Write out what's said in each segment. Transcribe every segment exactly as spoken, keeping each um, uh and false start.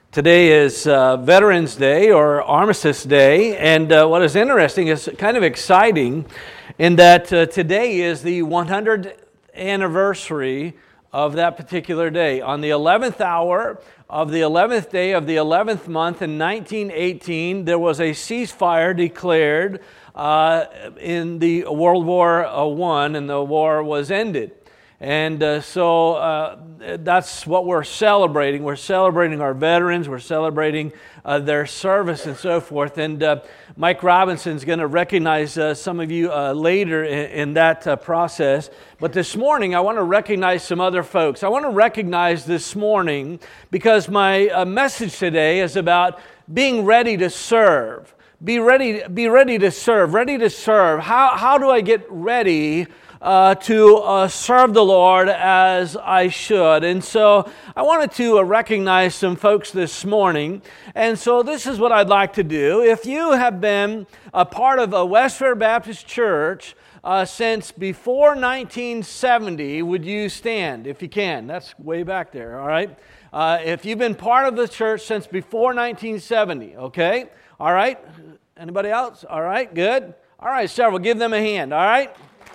Today is uh, Veterans Day or Armistice Day, and uh, what is interesting is kind of exciting in that uh, today is the one hundredth anniversary of that particular day. On the eleventh hour of the eleventh day of the eleventh month in nineteen eighteen, there was a ceasefire declared uh, in the World War One, and the war was ended. And uh, so uh, that's what we're celebrating. We're celebrating our veterans. We're celebrating uh, their service and so forth. And uh, Mike Robinson's going to recognize uh, some of you uh, later in, in that uh, process. But this morning, I want to recognize some other folks. I want to recognize this morning because my uh, message today is about being ready to serve. Be ready, be ready to serve. Ready to serve. How how do I get ready Uh, to uh, serve the Lord as I should? And so I wanted to uh, recognize some folks this morning. And so this is what I'd like to do. If you have been a part of a West Fair Baptist Church uh, since before nineteen seventy, would you stand if you can? That's way back there, all right? Uh, if you've been part of the church since before nineteen seventy, okay? All right? Anybody else? All right, good. All right, several. Give them a hand, all right?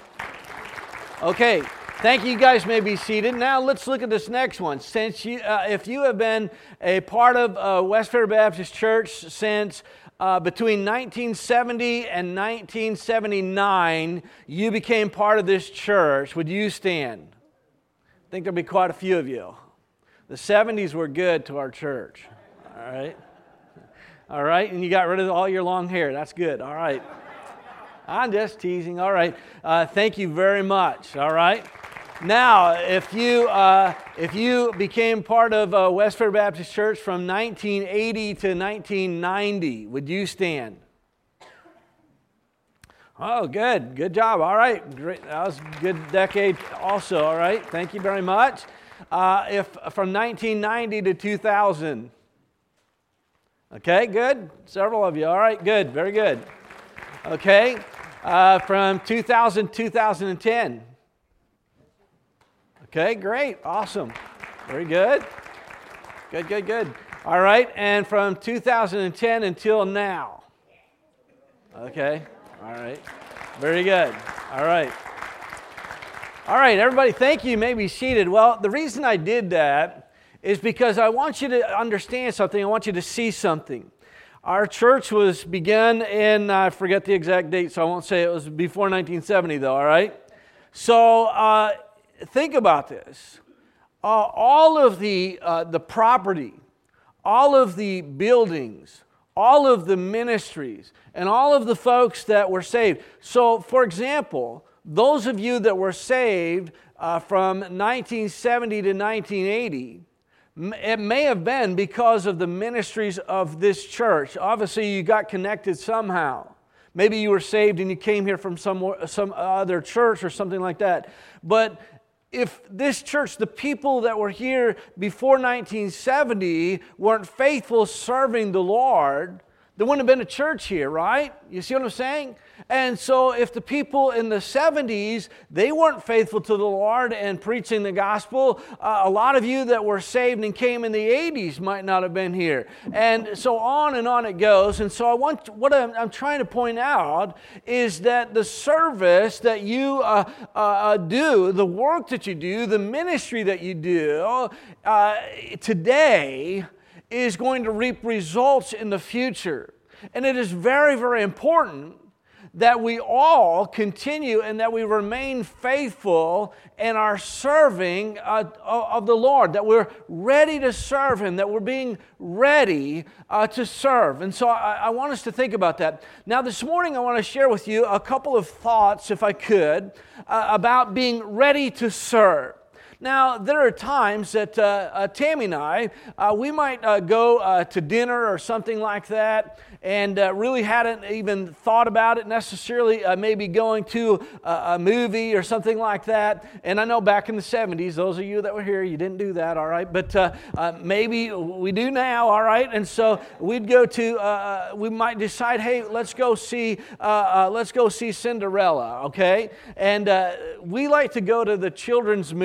Okay, thank you. You guys may be seated. Now let's look at this next one. Since you, uh, if you have been a part of uh, West Fair Baptist Church since uh, between nineteen seventy and nineteen seventy-nine, you became part of this church. Would you stand? I think there'll be quite a few of you. The seventies were good to our church. All right, all right, and you got rid of all your long hair. That's good. All right. I'm just teasing. All right. Uh, thank you very much. All right. Now, if you uh, if you became part of uh, West Fair Baptist Church from nineteen eighty to nineteen ninety, would you stand? Oh, good. Good job. All right. Great. That was a good decade also. All right. Thank you very much. Uh, if from nineteen ninety to two thousand. Okay, good. Several of you. All right, good. Very good. Okay, uh, from two thousand to two thousand ten. Okay, great, awesome, very good, good, good, good. All right, and from two thousand ten until now. Okay, all right, very good. All right, all right, everybody. Thank you. You may be seated. Well, the reason I did that is because I want you to understand something. I want you to see something. Our church was begun in, I forget the exact date, so I won't say it was before nineteen seventy, though, all right? So uh, think about this. Uh, all of the, uh, the property, all of the buildings, all of the ministries, and all of the folks that were saved. So, for example, those of you that were saved uh, from nineteen seventy to nineteen eighty, it may have been because of the ministries of this church. Obviously, you got connected somehow. Maybe you were saved and you came here from some, some other church or something like that. But if this church, the people that were here before nineteen seventy weren't faithful serving the Lord, there wouldn't have been a church here, right? You see what I'm saying? And so if the people in the seventies, they weren't faithful to the Lord and preaching the gospel, uh, a lot of you that were saved and came in the eighties might not have been here. And so on and on it goes. And so I want, what I'm, I'm trying to point out is that the service that you uh, uh, do, the work that you do, the ministry that you do uh, today is going to reap results in the future. And it is very, very important that we all continue and that we remain faithful in our serving uh, of the Lord, that we're ready to serve Him, that we're being ready uh, to serve. And so I, I want us to think about that. Now this morning I want to share with you a couple of thoughts, if I could, uh, about being ready to serve. Now, there are times that uh, uh, Tammy and I, uh, we might uh, go uh, to dinner or something like that, and uh, really hadn't even thought about it necessarily, uh, maybe going to a, a movie or something like that. And I know back in the seventies, those of you that were here, you didn't do that, all right? But uh, uh, maybe we do now, all right? And so we'd go to, uh, we might decide, hey, let's go see, uh, uh, let's go see Cinderella, okay? And uh, we like to go to the children's movies.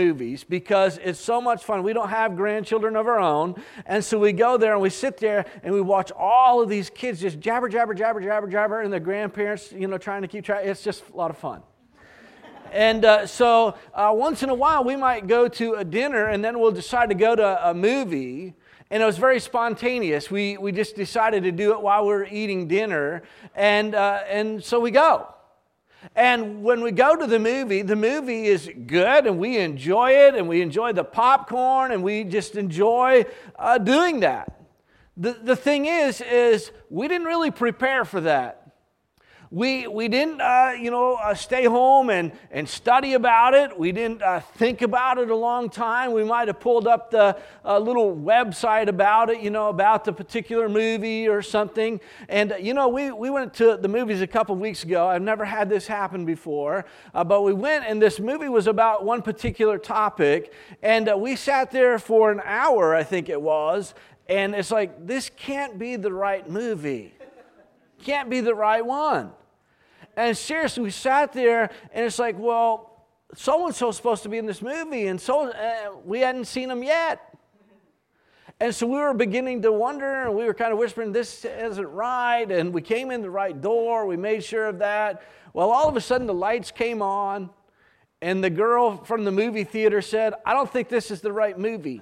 because it's so much fun. We don't have grandchildren of our own, and so we go there and we sit there and we watch all of these kids just jabber, jabber, jabber, jabber, jabber, and the grandparents, you know, trying to keep track. It's just a lot of fun. And uh, so uh, once in a while we might go to a dinner, and then we'll decide to go to a movie. And it was very spontaneous. We we just decided to do it while we were eating dinner, and uh, and so we go. And when we go to the movie, the movie is good, and we enjoy it, and we enjoy the popcorn, and we just enjoy uh, doing that. The the thing is, is we didn't really prepare for that. We we didn't, uh, you know, uh, stay home and, and study about it. We didn't uh, think about it a long time. We might have pulled up the uh, little website about it, you know, about the particular movie or something. And, uh, you know, we, we went to the movies a couple of weeks ago. I've never had this happen before. Uh, but we went, and this movie was about one particular topic. And uh, we sat there for an hour, I think it was. And it's like, this can't be the right movie. Can't be the right one. And seriously, we sat there, and it's like, well, so-and-so's supposed to be in this movie, and so uh, we hadn't seen him yet. And so we were beginning to wonder, and we were kind of whispering, this isn't right, and we came in the right door, we made sure of that. Well, all of a sudden, the lights came on, and the girl from the movie theater said, I don't think this is the right movie.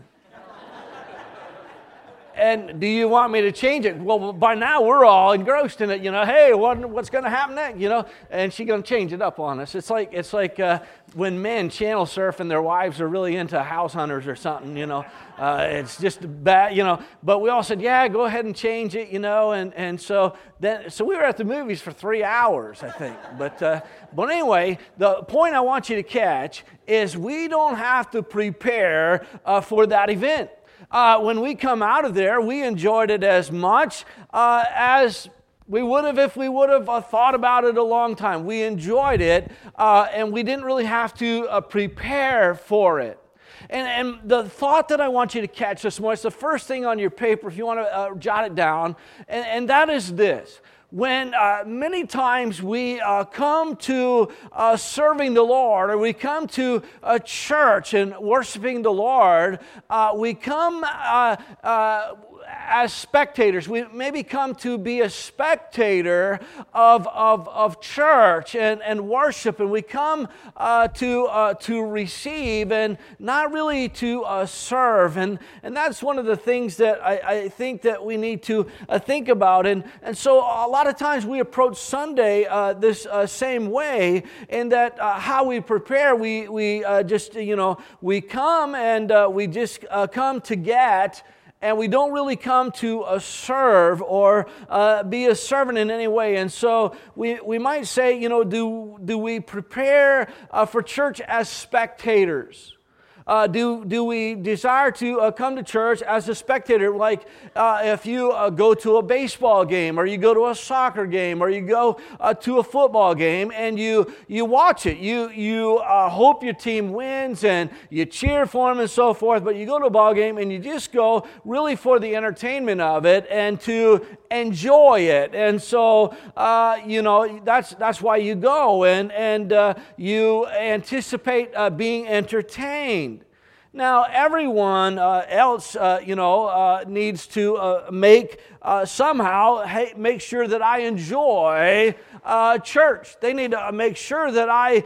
And do you want me to change it? Well, by now we're all engrossed in it, you know. Hey, what, what's going to happen next? You know, and she's going to change it up on us. It's like it's like uh, when men channel surf and their wives are really into House Hunters or something, you know. Uh, it's just bad, you know. But we all said, yeah, go ahead and change it, you know. And and so then so we were at the movies for three hours, I think. But uh, but anyway, the point I want you to catch is we don't have to prepare uh, for that event. Uh, when we come out of there, we enjoyed it as much uh, as we would have if we would have uh, thought about it a long time. We enjoyed it, uh, and we didn't really have to uh, prepare for it. And, and the thought that I want you to catch this morning, it's the first thing on your paper if you want to uh, jot it down, and, and that is this. When uh, many times we uh, come to uh, serving the Lord, or we come to a church and worshiping the Lord, uh, we come uh, uh, as spectators. We maybe come to be a spectator of, of, of church and, and worship, and we come uh, to uh, to receive and not really to uh, serve. And, and that's one of the things that I, I think that we need to uh, think about. And, and so a lot of times we approach Sunday uh, this uh, same way, in that uh, how we prepare, we, we uh, just, you know, we come and uh, we just uh, come to get, and we don't really come to uh, serve or uh, be a servant in any way. And so we, we might say, you know, do, do we prepare uh, for church as spectators? Uh, do, do we desire to uh, come to church as a spectator? Like uh, if you uh, go to a baseball game, or you go to a soccer game, or you go uh, to a football game, and you you watch it. You you uh, hope your team wins, and you cheer for them and so forth. But you go to a ball game, and you just go really for the entertainment of it and to enjoy it. And so uh, you know that's that's why you go, and and uh, you anticipate uh, being entertained. Now, everyone uh, else, uh, you know, uh, needs to uh, make uh, somehow hey, make sure that I enjoy uh, church. They need to make sure that I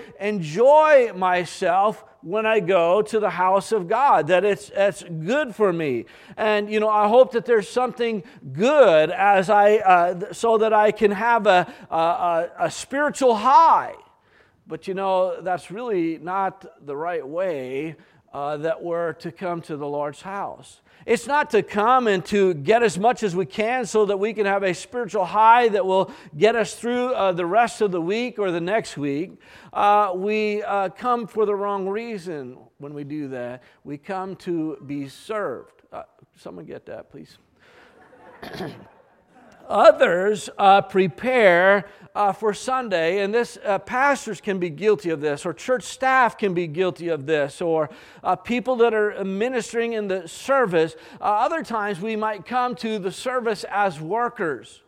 enjoy myself when I go to the house of God, that it's it's good for me. And, you know, I hope that there's something good as I, uh, so that I can have a, a, a spiritual high. But, you know, that's really not the right way Uh, that we're to come to the Lord's house. It's not to come and to get as much as we can so that we can have a spiritual high that will get us through uh, the rest of the week or the next week. Uh, we uh, come for the wrong reason when we do that. We come to be served. Uh, someone get that, please. Others uh, prepare uh, for Sunday, and this uh, pastors can be guilty of this, or church staff can be guilty of this, or uh, people that are ministering in the service. Uh, other times we might come to the service as workers.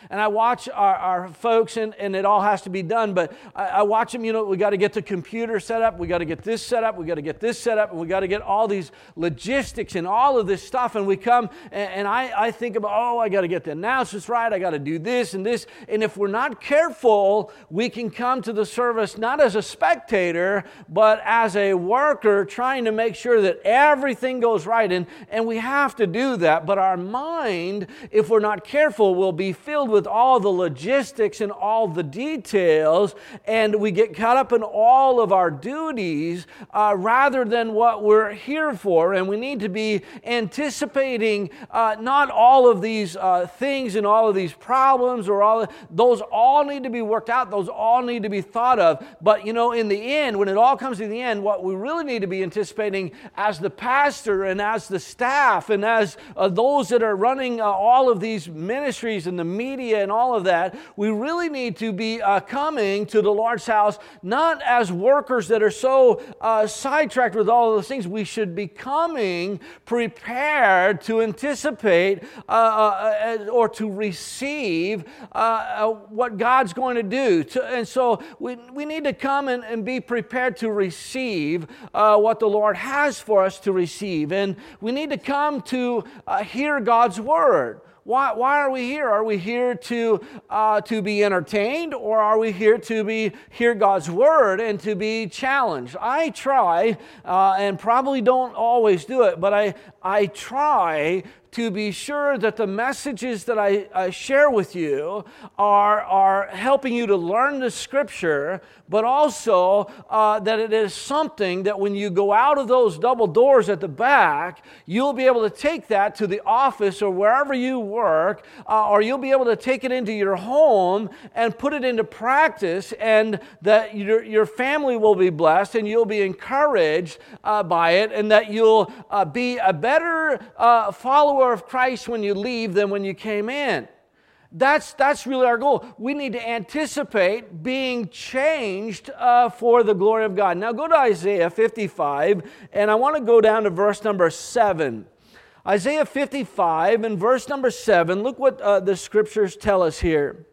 And I watch our, our folks, and, and it all has to be done, but I, I watch them, you know, we got to get the computer set up, we got to get this set up, we got to get this set up, and we got to get all these logistics and all of this stuff, and we come, and, and I, I think about, oh, I got to get the announcements right, I got to do this and this, and if we're not careful, we can come to the service not as a spectator, but as a worker trying to make sure that everything goes right, and, and we have to do that, but our mind, if we're not careful, will be filled with all the logistics and all the details, and we get caught up in all of our duties uh, rather than what we're here for, and we need to be anticipating uh, not all of these uh, things and all of these problems, or all those all need to be worked out, those all need to be thought of, but you know, in the end, when it all comes to the end, what we really need to be anticipating as the pastor and as the staff and as uh, those that are running uh, all of these ministries and the media and all of that, we really need to be uh, coming to the Lord's house not as workers that are so uh, sidetracked with all of those things. We should be coming prepared to anticipate uh, uh, or to receive uh, uh, what God's going to do. To, and so we, we need to come and, and be prepared to receive uh, what the Lord has for us to receive. And we need to come to uh, hear God's word. Why, why are we here? Are we here to uh, to be entertained, or are we here to be hear God's word and to be challenged? I try, uh, and probably don't always do it, but I I try to be sure that the messages that I, I share with you are, are helping you to learn the Scripture, but also uh, that it is something that when you go out of those double doors at the back, you'll be able to take that to the office or wherever you work, uh, or you'll be able to take it into your home and put it into practice, and that your, your family will be blessed and you'll be encouraged uh, by it, and that you'll uh, be a better uh, follower of Christ when you leave than when you came in. That's, that's really our goal. We need to anticipate being changed uh, for the glory of God. Now go to Isaiah fifty-five, and I want to go down to verse number seven. Isaiah fifty-five and verse number seven, look what uh, the Scriptures tell us here.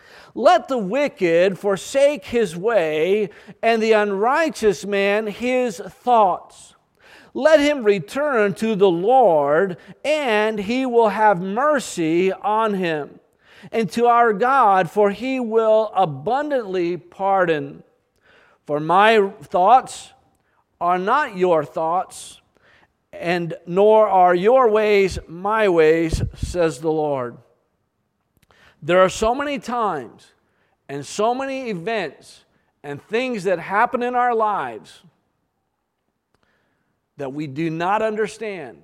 Let the wicked forsake his way, and the unrighteous man his thoughts. Let him return to the Lord, and He will have mercy on him, and to our God, for He will abundantly pardon. For my thoughts are not your thoughts, and nor are your ways my ways, says the Lord. There are so many times and so many events and things that happen in our lives that we do not understand.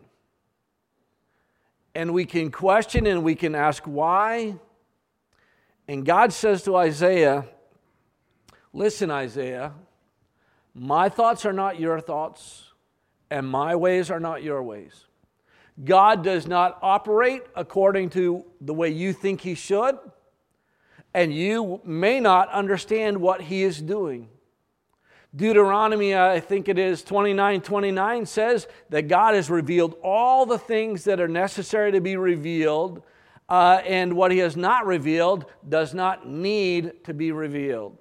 And we can question and we can ask why. And God says to Isaiah, listen, Isaiah, my thoughts are not your thoughts, and my ways are not your ways. God does not operate according to the way you think He should, and you may not understand what He is doing. Deuteronomy, I think it is twenty-nine twenty-nine, says that God has revealed all the things that are necessary to be revealed, uh, and what He has not revealed does not need to be revealed.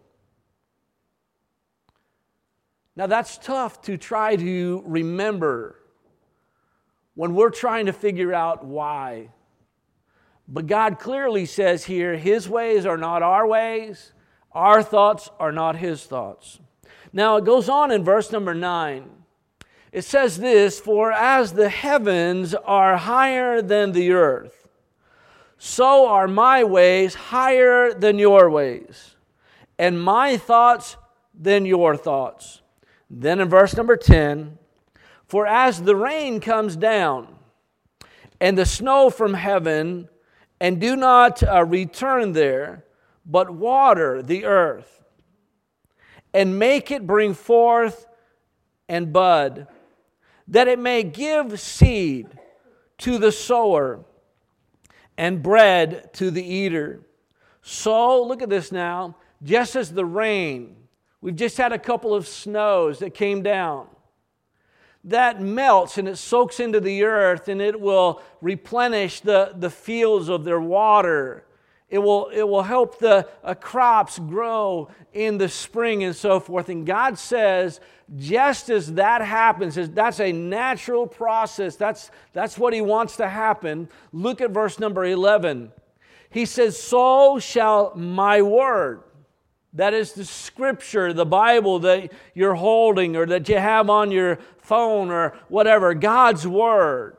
Now that's tough to try to remember when we're trying to figure out why. But God clearly says here, His ways are not our ways, our thoughts are not His thoughts. Now it goes on in verse number nine. It says this, for as the heavens are higher than the earth, so are my ways higher than your ways, and my thoughts than your thoughts. Then in verse number ten, for as the rain comes down and the snow from heaven, and do not uh, return there, but water the earth, and make it bring forth and bud, that it may give seed to the sower and bread to the eater. So, look at this now, just as the rain, we've just had a couple of snows that came down, that melts and it soaks into the earth, and it will replenish the, the fields of their water. It will, it will help the uh, crops grow in the spring and so forth. And God says, just as that happens, that's a natural process. That's, that's what He wants to happen. Look at verse number eleven. He says, so shall my word. That is the Scripture, the Bible that you're holding or that you have on your phone or whatever, God's Word.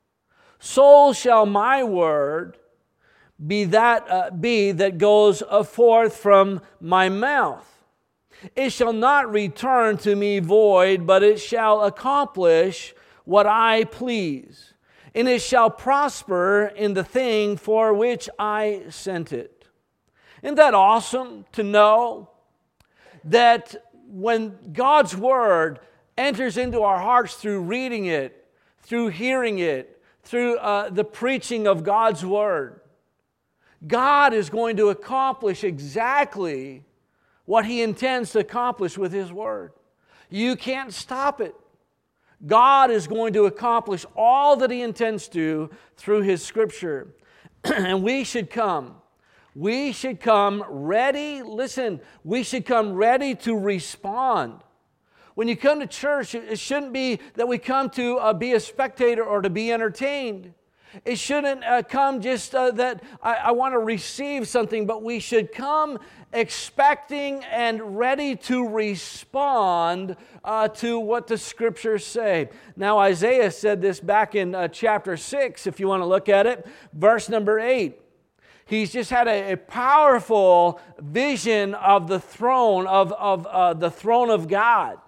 So shall my word be that uh, be that goes forth from my mouth. It shall not return to me void, but it shall accomplish what I please, and it shall prosper in the thing for which I sent it. Isn't that awesome to know that when God's Word enters into our hearts through reading it, through hearing it, through uh, the preaching of God's Word, God is going to accomplish exactly what He intends to accomplish with His Word. You can't stop it. God is going to accomplish all that He intends to through His Scripture. And we should come. We should come ready. Listen, we should come ready to respond. When you come to church, it shouldn't be that we come to uh, be a spectator or to be entertained. It shouldn't uh, come just uh, that I, I want to receive something, but we should come expecting and ready to respond uh, to what the Scriptures say. Now, Isaiah said this back in uh, chapter six, if you want to look at it, verse number eight. He's just had a, a powerful vision of the throne, of, of uh, the throne of God.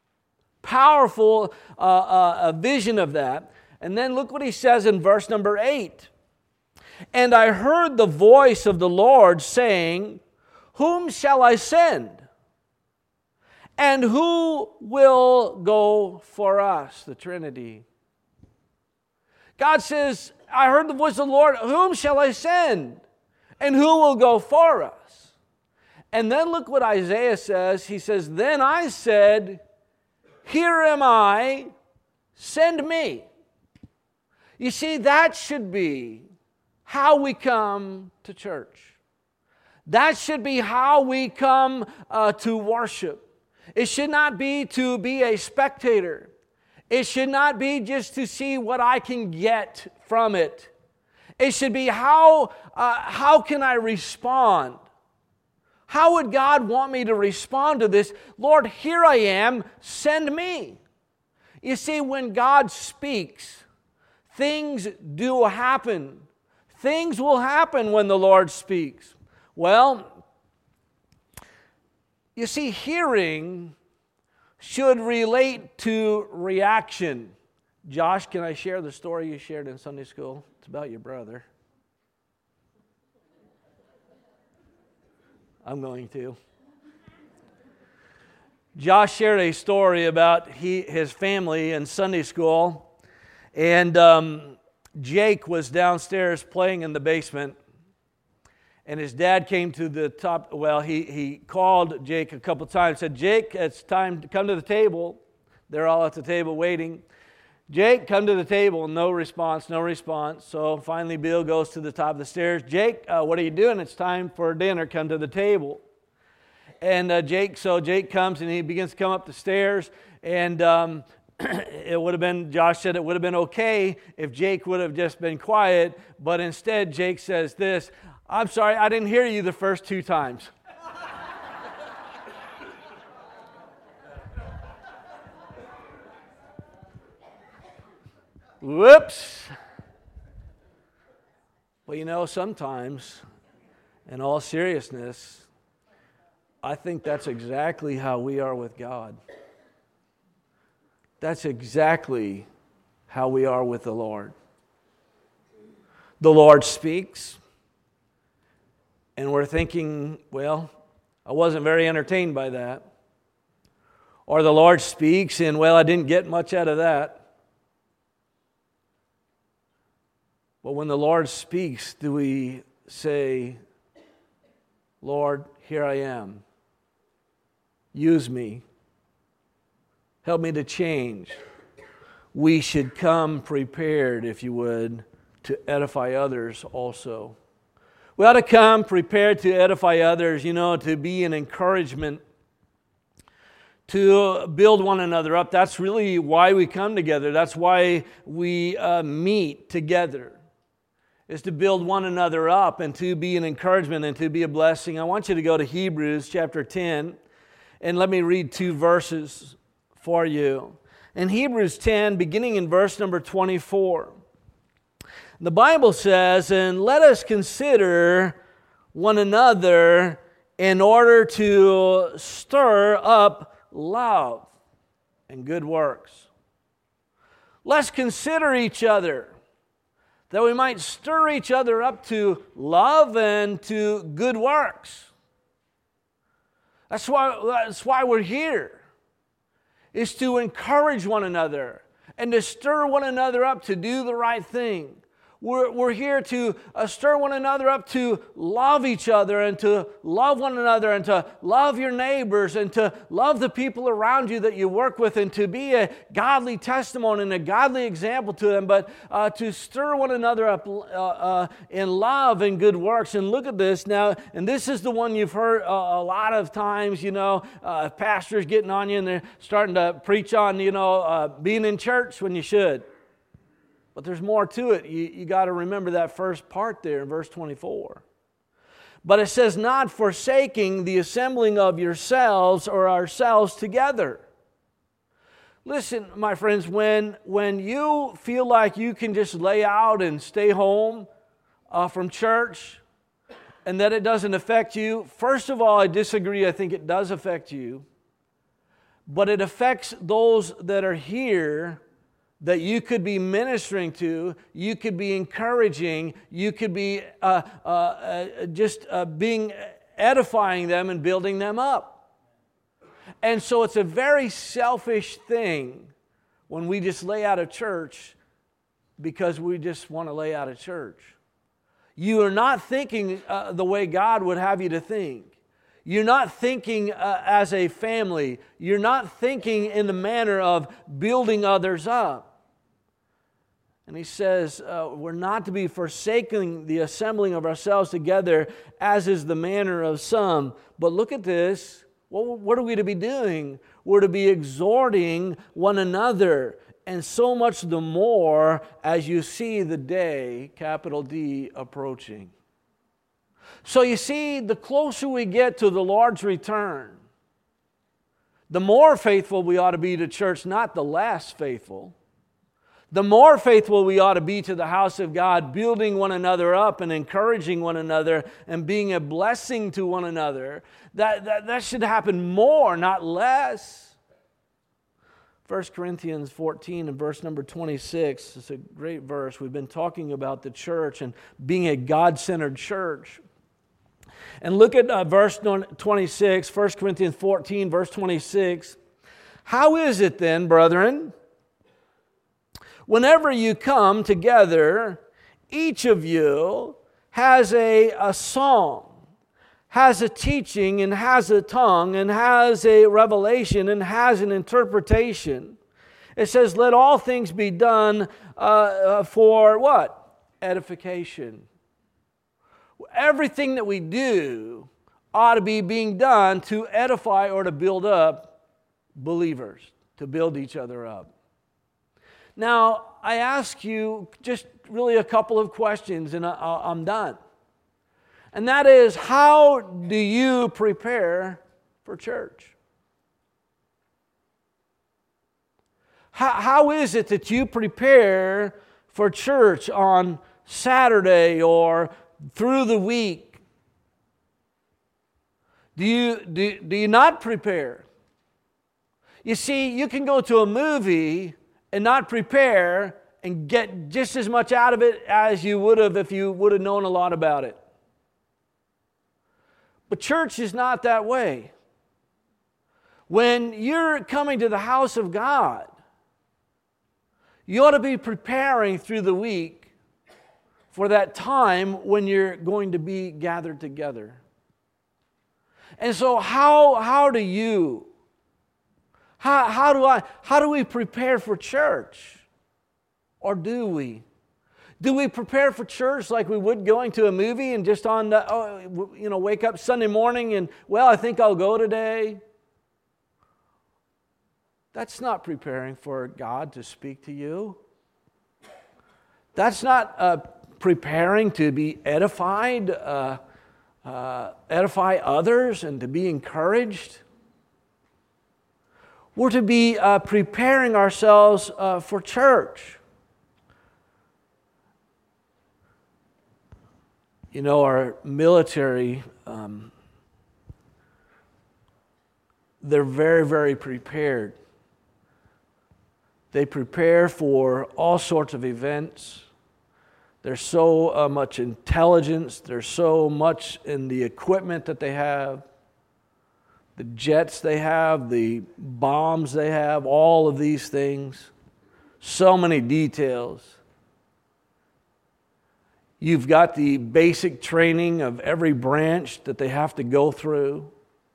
Powerful uh, uh, vision of that. And then look what he says in verse number eight. And I heard the voice of the Lord saying, whom shall I send? And who will go for us? The Trinity. God says, I heard the voice of the Lord, whom shall I send? And who will go for us? And then look what Isaiah says. He says, then I said, here am I, send me. You see, that should be how we come to church. That should be how we come uh, to worship. It should not be to be a spectator. It should not be just to see what I can get from it. It should be how, uh, how can I respond? How would God want me to respond to this? Lord, here I am, send me. You see, when God speaks, things do happen. Things will happen when the Lord speaks. Well, you see, hearing should relate to reaction. Josh, can I share the story you shared in Sunday school? It's about your brother. I'm going to. Josh shared a story about he, his family in Sunday school, and um, Jake was downstairs playing in the basement, and his dad came to the top. Well, he, he called Jake a couple times, said, Jake, it's time to come to the table. They're all at the table waiting. Jake, come to the table. No response, no response. So finally Bill goes to the top of the stairs. Jake, uh, what are you doing? It's time for dinner. Come to the table. And uh, Jake, so Jake comes and he begins to come up the stairs. And um, it would have been, Josh said it would have been okay if Jake would have just been quiet. But instead, Jake says this, I'm sorry, I didn't hear you the first two times. Whoops. Well, you know, sometimes, in all seriousness, I think that's exactly how we are with God. That's exactly how we are with the Lord. The Lord speaks, and we're thinking, well, I wasn't very entertained by that. Or the Lord speaks, and well, I didn't get much out of that. But when the Lord speaks, do we say, Lord, here I am. Use me. Help me to change. We should come prepared, if you would, to edify others also. We ought to come prepared to edify others, you know, to be an encouragement, to build one another up. That's really why we come together. That's why we uh, meet together, is to build one another up and to be an encouragement and to be a blessing. I want you to go to Hebrews chapter ten, and let me read two verses for you. In Hebrews ten, beginning in verse number twenty-four, the Bible says, "And let us consider one another in order to stir up love and good works." Let's consider each other, that we might stir each other up to love and to good works. That's why, that's why we're here, is to encourage one another and to stir one another up to do the right thing. We're, we're here to uh, stir one another up to love each other and to love one another and to love your neighbors and to love the people around you that you work with and to be a godly testimony and a godly example to them, but uh, to stir one another up uh, uh, in love and good works. And look at this now, and this is the one you've heard uh, a lot of times, you know, uh, pastors getting on you and they're starting to preach on, you know, uh, being in church when you should. But there's more to it. You, you got to remember that first part there in verse twenty-four. But it says, "Not forsaking the assembling of yourselves or ourselves together." Listen, my friends, when, when you feel like you can just lay out and stay home uh, from church and that it doesn't affect you, first of all, I disagree. I think it does affect you. But it affects those that are here that you could be ministering to, you could be encouraging, you could be uh, uh, uh, just uh, being edifying them and building them up. And so it's a very selfish thing when we just lay out of church because we just want to lay out of church. You are not thinking uh, the way God would have you to think. You're not thinking uh, as a family. You're not thinking in the manner of building others up. And he says, uh, we're not to be forsaking the assembling of ourselves together, as is the manner of some. But look at this. Well, what are we to be doing? We're to be exhorting one another, and so much the more as you see the day, capital D, approaching. So you see, the closer we get to the Lord's return, the more faithful we ought to be to church, not the less faithful. The more faithful we ought to be to the house of God, building one another up and encouraging one another and being a blessing to one another. That, that, that should happen more, not less. First Corinthians fourteen and verse number twenty-six. It's a great verse. We've been talking about the church and being a God-centered church. And look at uh, verse twenty-six, First Corinthians fourteen, verse twenty-six. "How is it then, brethren, whenever you come together, each of you has a, a song, has a teaching, and has a tongue, and has a revelation, and has an interpretation?" It says, "Let all things be done uh, uh, for" what? Edification. Everything that we do ought to be being done to edify or to build up believers, to build each other up. Now, I ask you just really a couple of questions and I'm done. And that is, how do you prepare for church? How, how is it that you prepare for church on Saturday or through the week? Do you, do, do you not prepare? You see, you can go to a movie and not prepare and get just as much out of it as you would have if you would have known a lot about it. But church is not that way. When you're coming to the house of God, you ought to be preparing through the week for that time when you're going to be gathered together. And so how, how do you How, how do I? How do we prepare for church? Or do we? Do we prepare for church like we would going to a movie and just on the, oh, you know, wake up Sunday morning and, well, I think I'll go today? That's not preparing for God to speak to you. That's not uh, preparing to be edified, uh, uh, edify others and to be encouraged. We're to be uh, preparing ourselves uh, for church. You know, our military, um, they're very, very prepared. They prepare for all sorts of events. There's so uh, much intelligence. There's so much in the equipment that they have, the jets they have, the bombs they have, all of these things. So many details. You've got the basic training of every branch that they have to go through.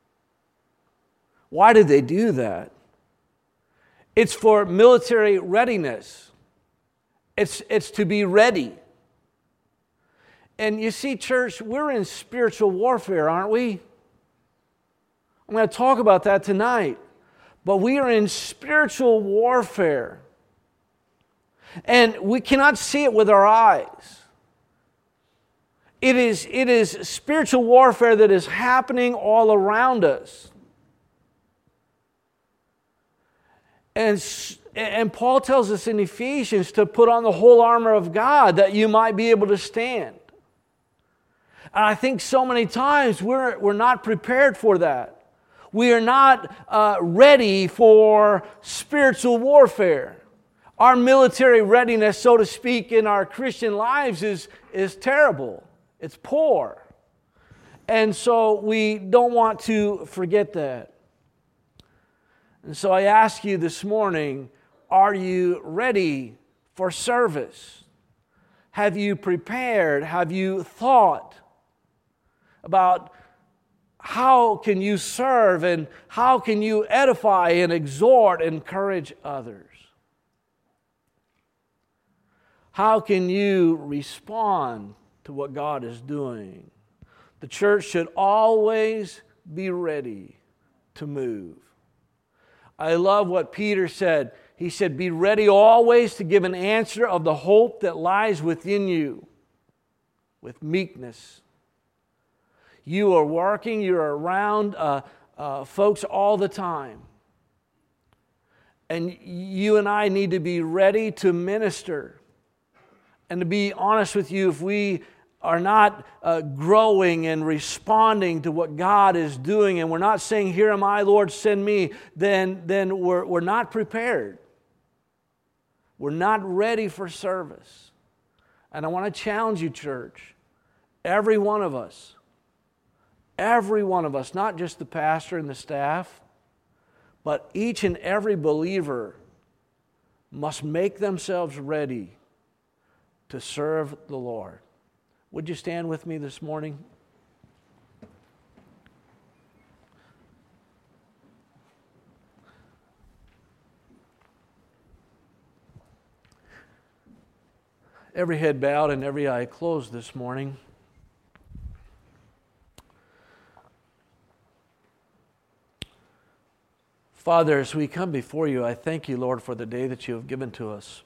Why do they do that? It's for military readiness. It's, it's to be ready. And you see, church, we're in spiritual warfare, aren't we? I'm going to talk about that tonight. But we are in spiritual warfare. And we cannot see it with our eyes. It is, it is spiritual warfare that is happening all around us. And, and Paul tells us in Ephesians to put on the whole armor of God that you might be able to stand. And I think so many times we're, we're not prepared for that. We are not uh, ready for spiritual warfare. Our military readiness, so to speak, in our Christian lives is, is terrible. It's poor. And so we don't want to forget that. And so I ask you this morning, are you ready for service? Have you prepared? Have you thought about how can you serve and how can you edify and exhort and encourage others? How can you respond to what God is doing? The church should always be ready to move. I love what Peter said. He said, be ready always to give an answer of the hope that lies within you with meekness. You are working, you're around uh, uh, folks all the time. And you and I need to be ready to minister. And to be honest with you, if we are not uh, growing and responding to what God is doing, and we're not saying, here am I, Lord, send me, then, then we're, we're not prepared. We're not ready for service. And I want to challenge you, church, every one of us, every one of us, not just the pastor and the staff, but each and every believer must make themselves ready to serve the Lord. Would you stand with me this morning? Every head bowed and every eye closed this morning. Father, as we come before you, I thank you, Lord, for the day that you have given to us.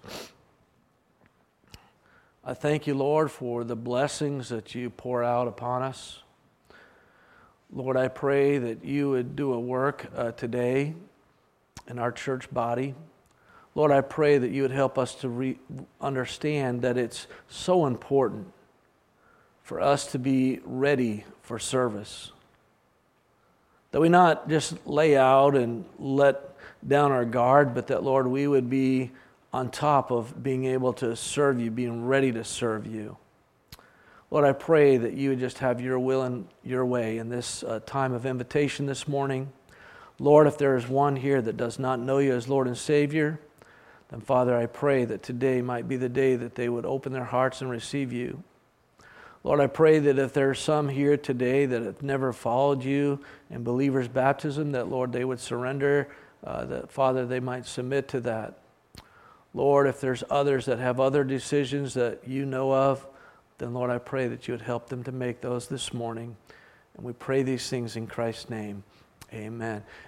I thank you, Lord, for the blessings that you pour out upon us. Lord, I pray that you would do a work uh, today in our church body. Lord, I pray that you would help us to re- understand that it's so important for us to be ready for service. That we not just lay out and let down our guard, but that, Lord, we would be on top of being able to serve you, being ready to serve you. Lord, I pray that you would just have your will and your way in this uh, time of invitation this morning. Lord, if there is one here that does not know you as Lord and Savior, then Father, I pray that today might be the day that they would open their hearts and receive you. Lord, I pray that if there are some here today that have never followed you in believer's baptism, that, Lord, they would surrender, uh, that, Father, they might submit to that. Lord, if there's others that have other decisions that you know of, then Lord, I pray that you would help them to make those this morning. And we pray these things in Christ's name. Amen.